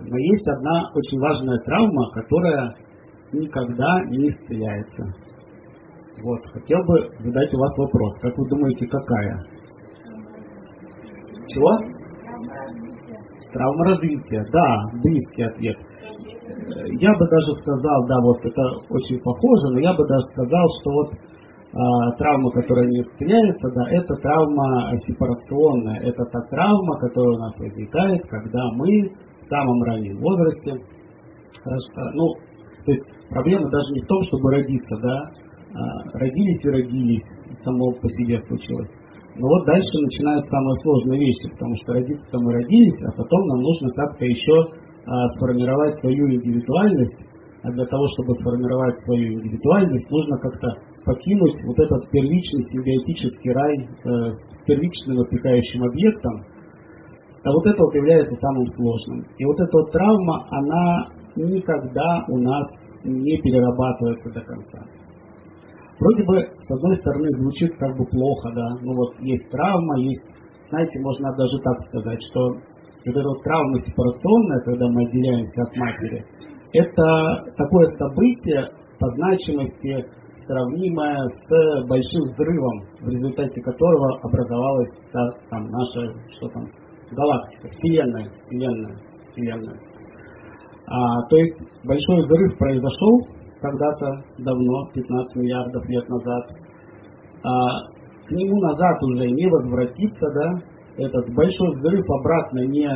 Но есть одна очень важная травма, которая никогда не исцеляется. Вот, хотел бы задать у вас вопрос. Как вы думаете, какая? Чего? Травма развития. Да, близкий ответ. Я бы даже сказал, да, вот это очень похоже, но я бы даже сказал, что вот травма, которая не исцеляется, да, это травма сепарационная. Это та травма, которая у нас возникает, когда мы в самом раннем возрасте, ну, то есть проблема даже не в том, чтобы родиться, да, родились и родились, само по себе случилось. Но вот дальше начинаются самые сложные вещи, потому что родиться-то мы родились, а потом нам нужно как-то еще сформировать свою индивидуальность. А для того, чтобы сформировать свою индивидуальность, нужно как-то покинуть вот этот первичный симбиотический рай с первичным опекающим объектом. А вот это вот является самым сложным. И вот эта вот травма, она никогда у нас не перерабатывается до конца. Вроде бы, с одной стороны, звучит как бы плохо, да, ну вот есть травма, есть, знаете, можно даже так сказать, что вот эта вот травма сепарационная, когда мы отделяемся от матери, это такое событие по значимости, сравнимое с большим взрывом, в результате которого образовалась там наша, что там, галактика, Вселенная. То есть большой взрыв произошел когда-то давно, 15 миллиардов лет назад. К нему назад уже не возвратиться, да, этот большой взрыв обратно не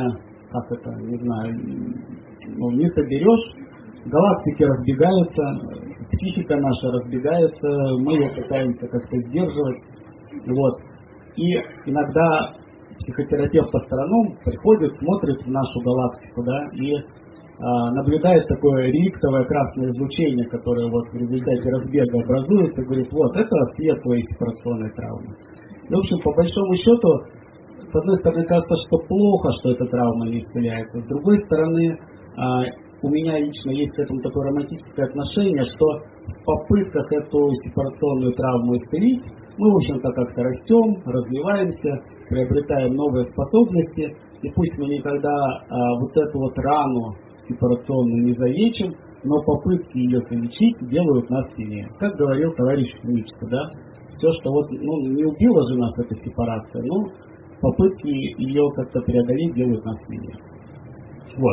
соберешь, галактики разбегаются, психика наша разбегается, мы ее пытаемся как-то сдерживать, вот. И иногда психотерапевт по сторонам приходит, смотрит в нашу галактику, да, и наблюдает такое реликтовое красное излучение, которое вот в результате разбега образуется, и говорит, вот, это след твоей сепарационной травмы. И, в общем, по большому счету, с одной стороны, кажется, что плохо, что эта травма не исцеляется. С другой стороны, у меня лично есть к этому такое романтическое отношение, что в попытках эту сепарационную травму исцелить, мы, в общем-то, как-то растем, развиваемся, приобретаем новые способности, и пусть мы никогда вот эту вот рану сепарационную не залечим, но попытки ее залечить делают нас сильнее. Как говорил товарищ Ницше, да, все, что вот, не убила же нас эта сепарация, попытки ее как-то преодолеть делают нас сильнее. Вот.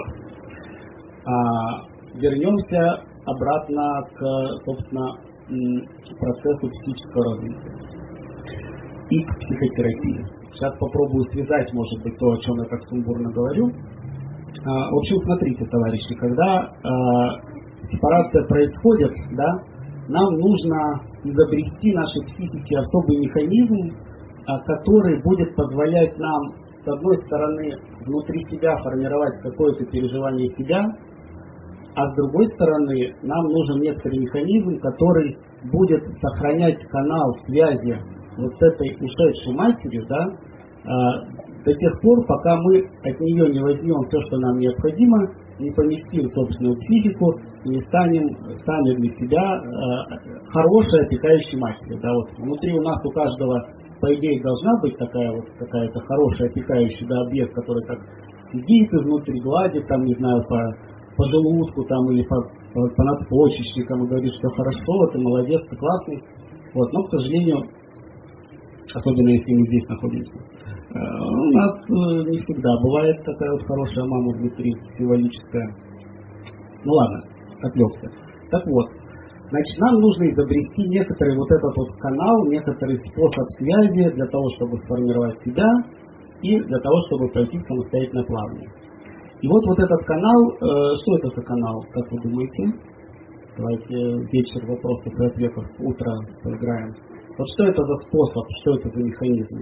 Вернемся обратно к, собственно, процессу психического развития и к психотерапии. Сейчас попробую связать, может быть, то, о чем я так сумбурно говорю. В общем, смотрите, товарищи, когда сепарация происходит, да, нам нужно изобрести нашей психике особый механизм, который будет позволять нам, с одной стороны, внутри себя формировать какое-то переживание себя, а с другой стороны, нам нужен некоторый механизм, который будет сохранять канал связи вот с этой ушедшей матерью, да, до тех пор, пока мы от нее не возьмем все, что нам необходимо, не поместим в собственную психику и не станем сами для себя хорошей опекающей матерью. Да, вот внутри у нас у каждого, по идее, должна быть такая вот какая-то хорошая опекающая, да, объект, который так сидит изнутри, гладит, там, не знаю, по желудку там, или по надпочечникам и говорит, что хорошо, ты молодец, ты классный. Вот, но, к сожалению, особенно если мы здесь находимся, у нас не всегда бывает такая вот хорошая мама внутри, символическая. Ну ладно, отвлекся. Так вот, значит, нам нужно изобрести некоторый вот этот вот канал, некоторый способ связи для того, чтобы сформировать себя и для того, чтобы пройти самостоятельное плавание. И вот этот канал, что это за канал, как вы думаете? Давайте вечер вопросов и ответов, утро поиграем. Вот что это за способ, что это за механизм?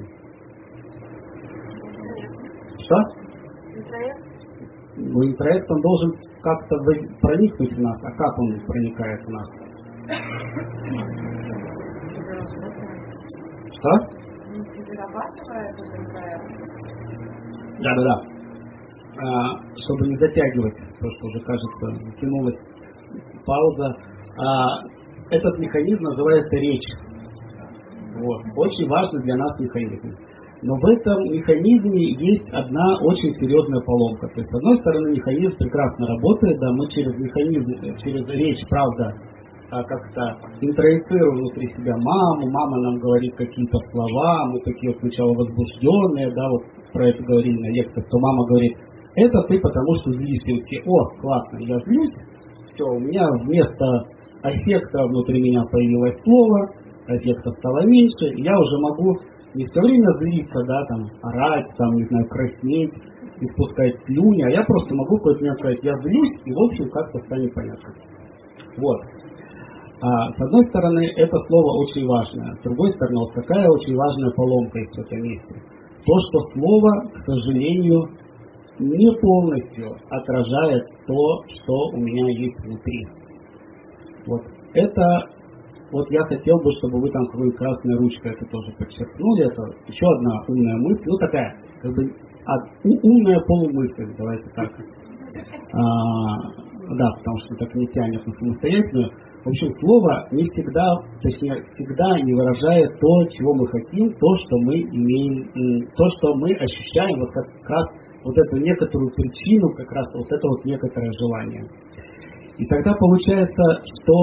Что? Интроект, он должен как-то проникнуть в нас. А как он проникает в нас? Что? Да. Чтобы не затягивать, то, что уже, кажется, затянулась пауза. Этот механизм называется речь. Вот. Очень важный для нас механизм. Но в этом механизме есть одна очень серьезная поломка. То есть, с одной стороны, механизм прекрасно работает, да, мы через механизм, через речь, правда, как-то интроицируем внутри себя маму, мама нам говорит какие-то слова, мы такие вот сначала возбужденные, да, вот про это говорили на лекциях, то мама говорит, это ты потому что злишься, о, классно, я злюсь, все, у меня вместо аффекта внутри меня появилось слово, аффекта стало меньше, и я уже могу не все время злиться, да, там, орать, там, не знаю, краснеть, испускать слюни, а я просто могу в какой-то момент сказать, я злюсь, и в общем как-то станет понятно. Вот. С одной стороны, это слово очень важное. С другой стороны, вот какая очень важная поломка есть в этом месте. То, что слово, к сожалению, не полностью отражает то, что у меня есть внутри. Вот это, вот я хотел бы, чтобы вы там какой-нибудь красной ручкой это тоже подчеркнули. Это еще одна умная мысль. Ну, такая, как бы, умная полумысль, давайте так. Да, потому что так не тянет на самостоятельную. В общем, слово не всегда, точнее, всегда не выражает то, чего мы хотим, то, что мы имеем, то, что мы ощущаем, вот как раз вот эту некоторую причину, как раз вот это вот некоторое желание. И тогда получается, что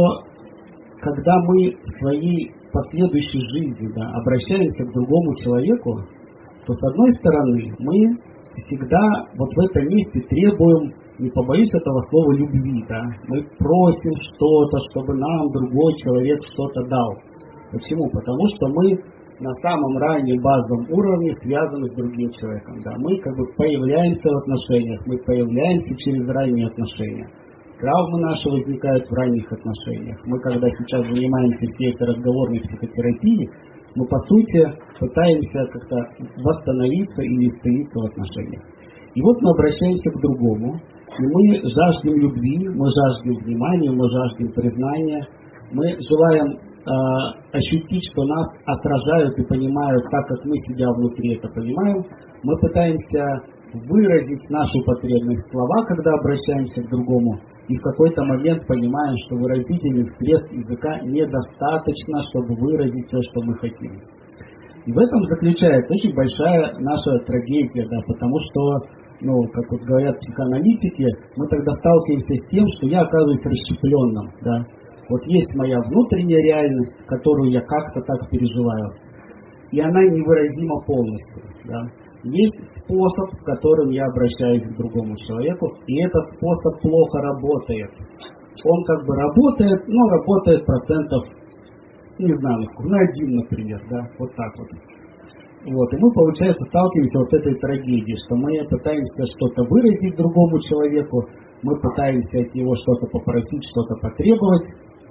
когда мы в своей последующей жизни, да, обращаемся к другому человеку, то с одной стороны мы всегда вот в этом месте требуем, не побоюсь этого слова, любви, да. Мы просим что-то, чтобы нам другой человек что-то дал. Почему? Потому что мы на самом раннем базовом уровне связаны с другим человеком, да. Мы как бы появляемся в отношениях, мы появляемся через ранние отношения. Травмы наши возникают в ранних отношениях. Мы, когда сейчас занимаемся всей этой разговорной психотерапией, мы, по сути, пытаемся как-то восстановиться или исцелиться в отношениях. И вот мы обращаемся к другому, и мы жаждем любви, мы жаждем внимания, мы жаждем признания, мы желаем ощутить, что нас отражают и понимают так, как мы себя внутри это понимаем. Мы пытаемся выразить нашу потребность в слова, когда обращаемся к другому, и в какой-то момент понимаем, что выразительных средств языка недостаточно, чтобы выразить то, что мы хотим. И в этом заключается очень большая наша трагедия, да, потому что, как вот говорят психоаналитики, мы тогда сталкиваемся с тем, что я оказываюсь расщепленным, да. Вот есть моя внутренняя реальность, которую я как-то так переживаю, и она невыразима полностью, да. Есть способ, которым я обращаюсь к другому человеку, и этот способ плохо работает. Он как бы работает, но работает процентов, не знаю, на 1, например, да, вот так вот. Вот, и мы, получается, сталкиваемся вот этой трагедией, что мы пытаемся что-то выразить другому человеку, мы пытаемся от него что-то попросить, что-то потребовать,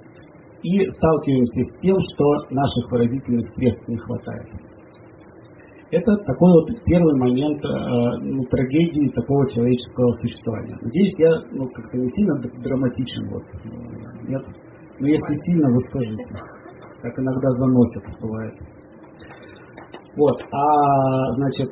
и сталкиваемся с тем, что наших выразительных средств не хватает. Это такой вот первый момент трагедии такого человеческого существования. Надеюсь, я как-то не сильно драматичен. Вот. Нет? Но если сильно, вы скажите. Так иногда заносит, бывает. Вот, значит,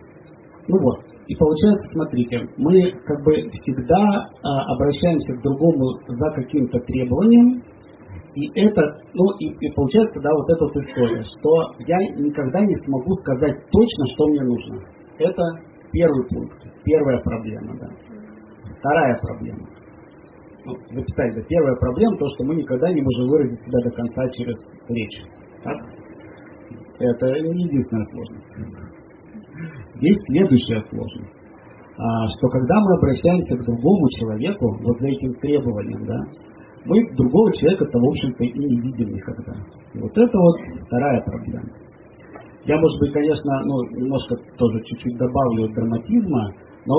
И получается, смотрите, мы как бы всегда обращаемся к другому за каким-то требованием, и это, и получается, да, вот эта вот история, что я никогда не смогу сказать точно, что мне нужно. Это первый пункт, первая проблема, да. Вторая проблема. Записать, да, первая проблема, то, что мы никогда не можем выразить себя до конца через речь. Так? Это не единственная сложность. Есть следующая сложность, что когда мы обращаемся к другому человеку, вот за этим требованием, да, мы другого человека-то, в общем-то, и не видим никогда. И вот это вот вторая проблема. Я, может быть, конечно, немножко тоже чуть-чуть добавлю драматизма, но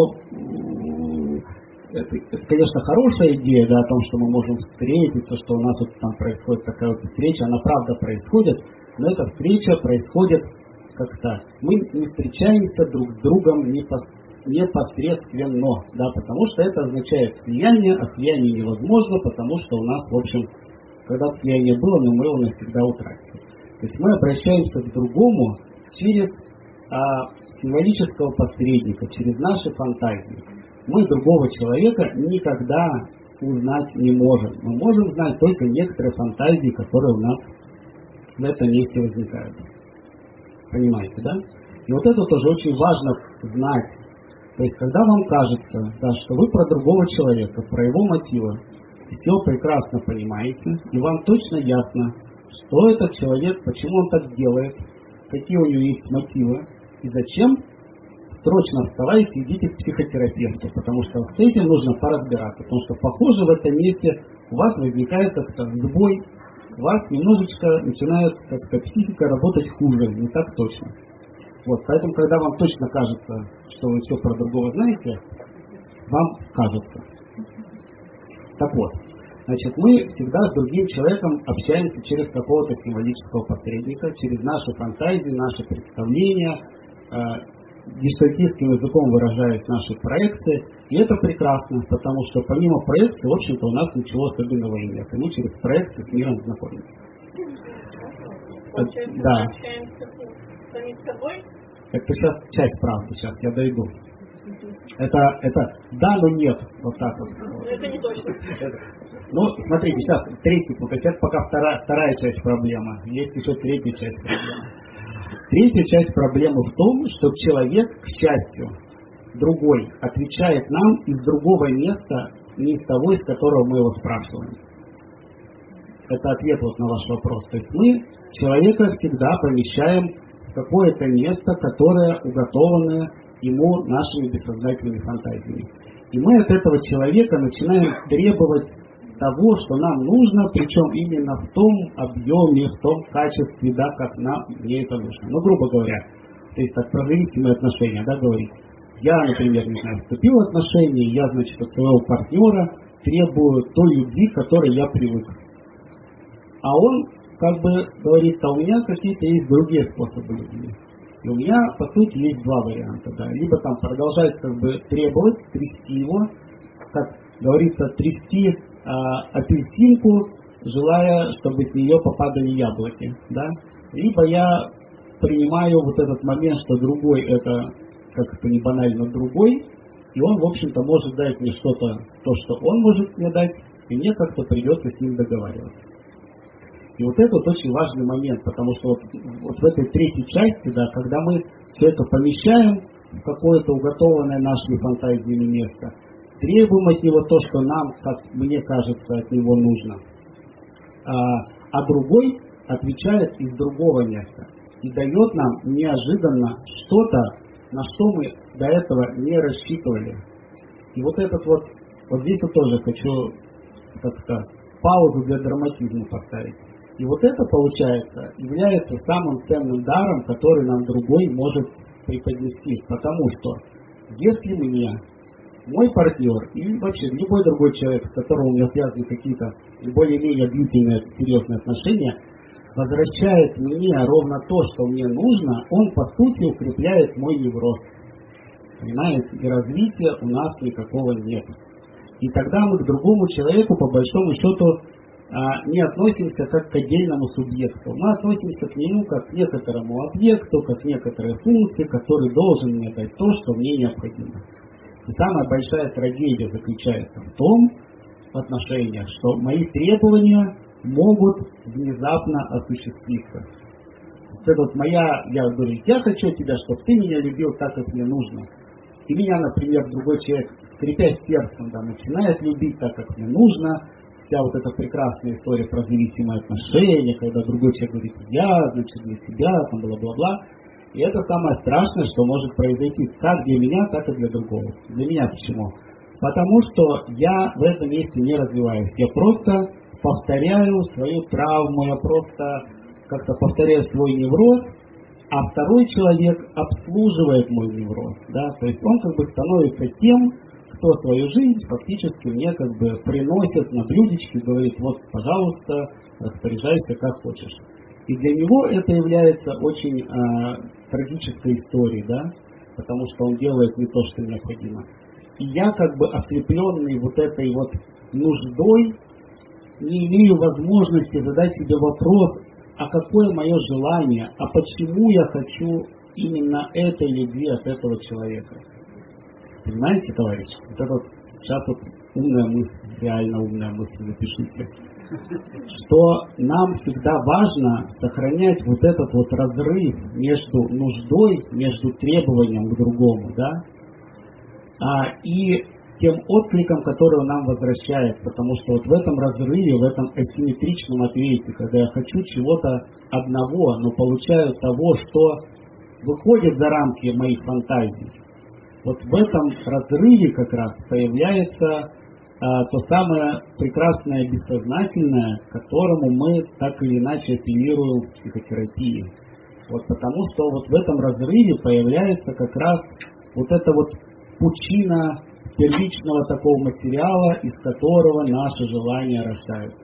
это, конечно, хорошая идея, да, о том, что мы можем встретиться, что у нас вот там происходит такая вот встреча, она правда происходит, но эта встреча происходит как-то. Мы не встречаемся друг с другом непосредственно, да, потому что это означает слияние, а слияние невозможно, потому что у нас, в общем, когда слияние было, но мы его навсегда утратили. То есть мы обращаемся к другому через символического посредника, через наши фантазии. Мы другого человека никогда узнать не можем. Мы можем знать только некоторые фантазии, которые у нас в этом месте возникают. Понимаете, да? И вот это тоже очень важно знать. То есть, когда вам кажется, да, что вы про другого человека, про его мотивы, все прекрасно понимаете, и вам точно ясно, что этот человек, почему он так делает, какие у него есть мотивы, и зачем, срочно вставайте и идите к психотерапевту, потому что с этим нужно поразбираться, потому что, похоже, в этом месте у вас возникает как-то сбой, у вас немножечко начинает как-то психика работать хуже, не так точно. Вот, поэтому, когда вам точно кажется, что вы все про другого знаете, вам кажется. Так вот, значит, мы всегда с другим человеком общаемся через какого-то символического посредника, через наши фантазии, наши представления, гештальтистским языком выражаясь наши проекции. И это прекрасно, потому что помимо проекции, в общем-то, у нас ничего особенного и нет. И мы через проекции с миром знакомимся. Да. Это сейчас часть правды, сейчас я дойду. Это да, но нет. Вот так вот. Это не точно. Ну, смотрите, сейчас третий пункт. Это пока вторая часть проблемы. Есть еще третья часть проблемы. Третья часть проблемы в том, что человек, к счастью, другой, отвечает нам из другого места, не из того, из которого мы его спрашиваем. Это ответ вот на ваш вопрос. То есть мы человека всегда помещаем в какое-то место, которое уготовано ему нашими бессознательными фантазиями. И мы от этого человека начинаем требовать того, что нам нужно, причем именно в том объеме, в том качестве, да, как мне это нужно. Ну, грубо говоря, то есть так про зависимые отношения, да, говорить. Я, например, не знаю, вступил в отношения, я, значит, от своего партнера требую той любви, к которой я привык. А он как бы говорит, а у меня какие-то есть другие способы любви. И у меня, по сути, есть два варианта. Да. Либо там продолжать как бы требовать, трясти его, как говорится, трясти апельсинку, желая, чтобы с нее попадали яблоки. Да. Либо я принимаю вот этот момент, что другой это, как это не банально, другой, и он, в общем-то, может дать мне что-то, то, что он может мне дать, и мне как-то придется с ним договариваться. И вот это вот очень важный момент, потому что вот в этой третьей части, да, когда мы все это помещаем в какое-то уготованное нашими фантазиями место, требуем от него то, что нам, как мне кажется, от него нужно, а другой отвечает из другого места и дает нам неожиданно что-то, на что мы до этого не рассчитывали. И вот этот вот здесь вот тоже хочу как-то паузу для драматизма поставить. И вот это, получается, является самым ценным даром, который нам другой может преподнести. Потому что если мне мой партнер или вообще любой другой человек, с которым у меня связаны какие-то более-менее длительные, серьезные отношения, возвращает мне ровно то, что мне нужно, он, по сути, укрепляет мой невроз. Понимаете? И развития у нас никакого нет. И тогда мы к другому человеку, по большому счету, не относимся как к отдельному субъекту. Мы относимся к нему как к некоторому объекту, как к некоторой функции, который должен мне дать то, что мне необходимо. И самая большая трагедия заключается в том, в отношениях, что мои требования могут внезапно осуществиться. Это вот я говорю, я хочу от тебя, чтобы ты меня любил так, как мне нужно. И меня, например, другой человек, скрипя сердцем, да, начинает любить так, как мне нужно. Вся вот эта прекрасная история про зависимые отношения, когда другой человек говорит, я, значит, для тебя, там, бла-бла-бла. И это самое страшное, что может произойти как для меня, так и для другого. Для меня почему? Потому что я в этом месте не развиваюсь. Я просто повторяю свою травму, я просто как-то повторяю свой невроз, а второй человек обслуживает мой невроз. Да? То есть он как бы становится тем, кто свою жизнь фактически мне как бы приносит на блюдечке, говорит, вот, пожалуйста, распоряжайся как хочешь. И для него это является очень трагической историей, да, потому что он делает не то, что необходимо. И я как бы ослепленный вот этой вот нуждой не имею возможности задать себе вопрос, а какое мое желание, а почему я хочу именно этой любви от этого человека. Понимаете, товарищи? Вот это вот, сейчас вот умная мысль, реально умная мысль, запишите. что нам всегда важно сохранять вот этот вот разрыв между нуждой, между требованием к другому, да, и тем откликом, который он нам возвращает, потому что вот в этом разрыве, в этом асимметричном ответе, когда я хочу чего-то одного, но получаю того, что выходит за рамки моих фантазий, вот в этом разрыве как раз появляется то самое прекрасное бессознательное, к которому мы так или иначе апеллируем в психотерапии. Вот потому что вот в этом разрыве появляется как раз вот эта вот пучина первичного такого материала, из которого наши желания рождаются.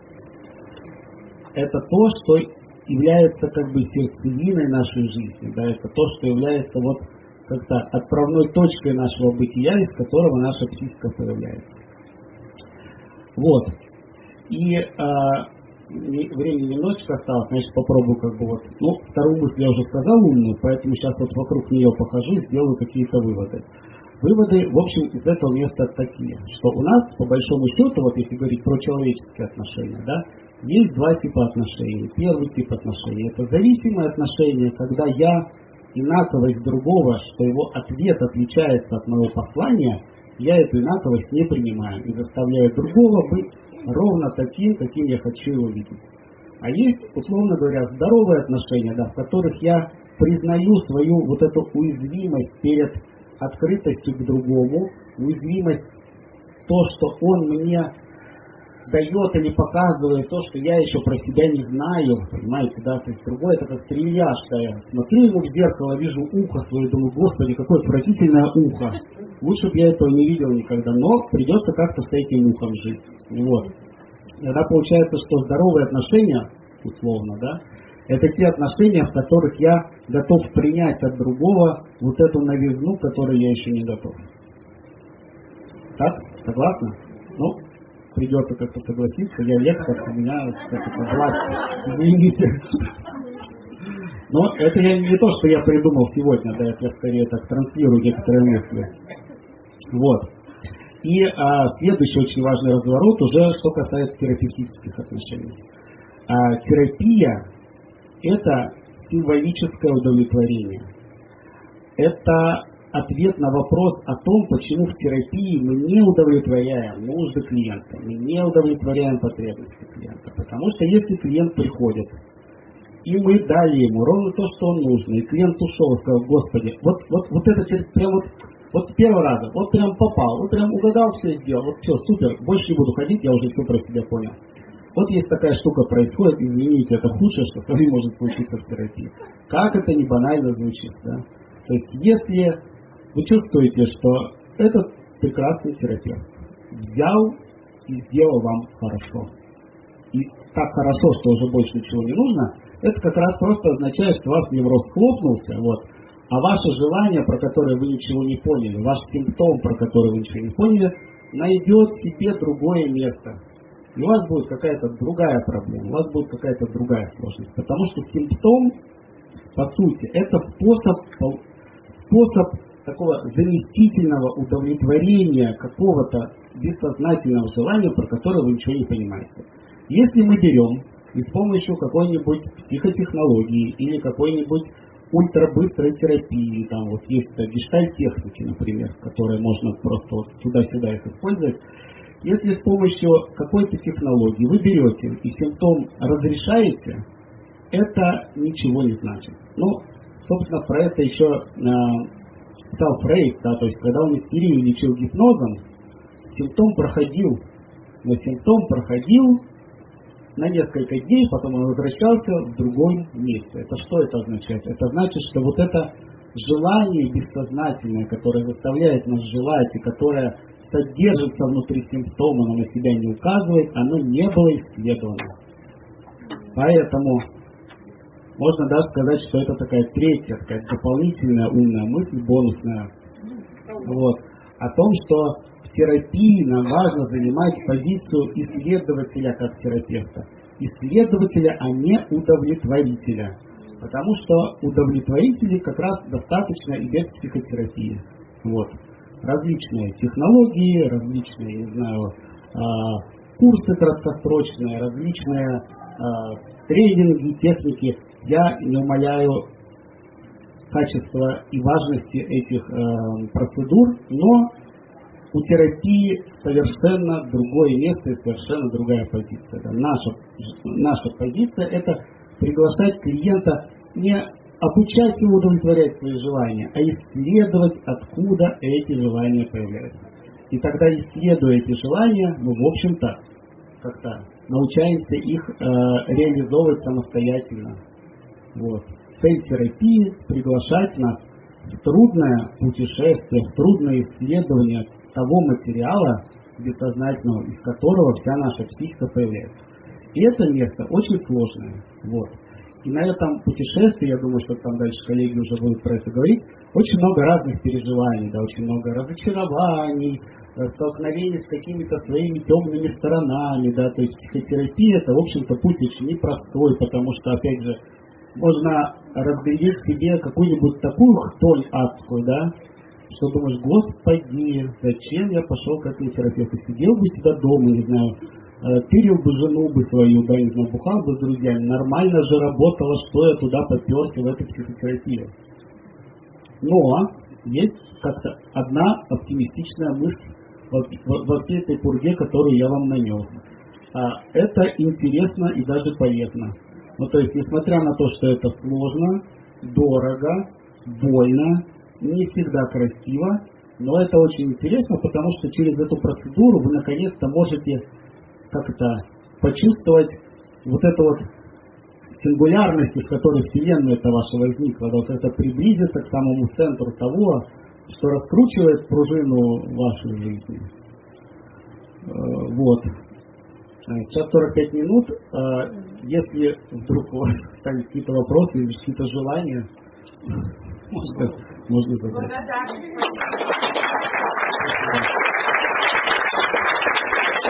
Это то, что является как бы сердцевиной нашей жизни, да, это то, что является вот как-то отправной точкой нашего бытия, из которого наша психика появляется. Вот. И времени немножечко осталось, значит, попробую как бы вот, вторую мысль я уже сказал умную, поэтому сейчас вот вокруг нее похожу и сделаю какие-то выводы. Выводы, в общем, из этого места такие, что у нас, по большому счету, вот если говорить про человеческие отношения, да, есть два типа отношений. Первый тип отношений – это зависимые отношения, когда я инаковость другого, что его ответ отличается от моего послания, я эту инаковость не принимаю и заставляю другого быть ровно таким, каким я хочу его видеть. А есть, условно говоря, здоровые отношения, да, в которых я признаю свою вот эту уязвимость перед открытостью к другому, уязвимость, то, что он мне дает или показывает, то, что я еще про себя не знаю, понимаете, да, то есть другое, это как стрелья, что я смотрю ему в зеркало, вижу ухо свое, думаю, господи, какое отвратительное ухо, лучше бы я этого не видел никогда, но придется как-то с этим ухом жить, вот. Тогда получается, что здоровые отношения, условно, да, это те отношения, в которых я готов принять от другого вот эту новизну, которой я еще не готов. Так? Согласны? Придется как-то согласиться. Я лектор, у меня как-то власть. Извините. Но это не то, что я придумал сегодня, да, я скорее так транслирую некоторые мысли. Вот. И следующий очень важный разворот уже, что касается терапевтических отношений. Терапия – это символическое удовлетворение. Это ответ на вопрос о том, почему в терапии мы не удовлетворяем нужды клиента, мы не удовлетворяем потребности клиента. Потому что если клиент приходит, и мы дали ему ровно то, что он нужно, и клиент ушел и сказал, господи, вот это прям вот с первого раза, вот прям попал, вот прям угадал, все сделал, вот все, супер, больше не буду ходить, я уже все про себя понял. Вот есть такая штука происходит, извините, это худшее, что с вами может случиться в терапии. Как это не банально звучит, да? То есть, если вы чувствуете, что этот прекрасный терапевт взял и сделал вам хорошо, и так хорошо, что уже больше ничего не нужно, это как раз просто означает, что ваш невроз схлопнулся, вот, а ваше желание, про которое вы ничего не поняли, ваш симптом, про который вы ничего не поняли, найдет себе другое место. И у вас будет какая-то другая проблема, у вас будет какая-то другая сложность. Потому что симптом, по сути, это способ такого заместительного удовлетворения какого-то бессознательного желания, про которое вы ничего не понимаете. Если мы берем и с помощью какой-нибудь психотехнологии или какой-нибудь ультрабыстрой терапии, там вот есть гештальт-техники, например, которые можно просто вот туда-сюда их использовать, если с помощью какой-то технологии вы берете и симптом разрешаете, это ничего не значит. Собственно, про это еще писал Фрейд, да, то есть когда он истерию лечил гипнозом, симптом проходил на несколько дней, потом он возвращался в другом месте. Это что это означает? Это значит, что вот это желание бессознательное, которое заставляет нас желать и которое содержится внутри симптома, но на себя не указывает, оно не было исследовано. Поэтому можно даже сказать, что это такая третья, такая дополнительная умная мысль, бонусная, вот, о том, что в терапии нам важно занимать позицию исследователя как терапевта. Исследователя, а не удовлетворителя. Потому что удовлетворителей как раз достаточно и без психотерапии. Вот. Различные технологии, различные, не знаю, курсы краткосрочные, различные тренинги, техники. Я не умаляю качества и важности этих процедур, но у терапии совершенно другое место и совершенно другая позиция. Наша позиция – это приглашать клиента не обучать его удовлетворять свои желания, а исследовать, откуда эти желания появляются. И тогда, исследуя эти желания, мы, в общем-то, как-то научаемся их реализовывать самостоятельно. Вот. Цель терапии – приглашать нас в трудное путешествие, в трудное исследование того материала бессознательного, из которого вся наша психика появляется. И это место очень сложное. Вот. И на этом путешествии, я думаю, что там дальше коллеги уже будут про это говорить, очень много разных переживаний, да, очень много разочарований, столкновений с какими-то своими темными сторонами, да, то есть психотерапия – это, в общем-то, путь очень непростой, потому что, опять же, можно разглядеть в себе какую-нибудь такую хтонь адскую, да, что думаешь, господи, зачем я пошел к этому терапевту, сидел бы себя дома, не знаю, тырил бы жену бы свою, да, не знаю, бухал бы с друзьями, нормально же работало, что я туда поперся в эту психотерапию. Но есть как-то одна оптимистичная мысль во всей этой пурге, которую я вам нанес. Это интересно и даже полезно. Ну, то есть, несмотря на то, что это сложно, дорого, больно, не всегда красиво, но это очень интересно, потому что через эту процедуру вы наконец-то можете как-то почувствовать вот эту вот сингулярность, из которой Вселенная это ваша возникла, вот это приблизиться к самому центру того, что раскручивает пружину вашей жизни. Вот. Сейчас 45 минут. Если вдруг у вас станет какие-то вопросы или какие-то желания, можно задать.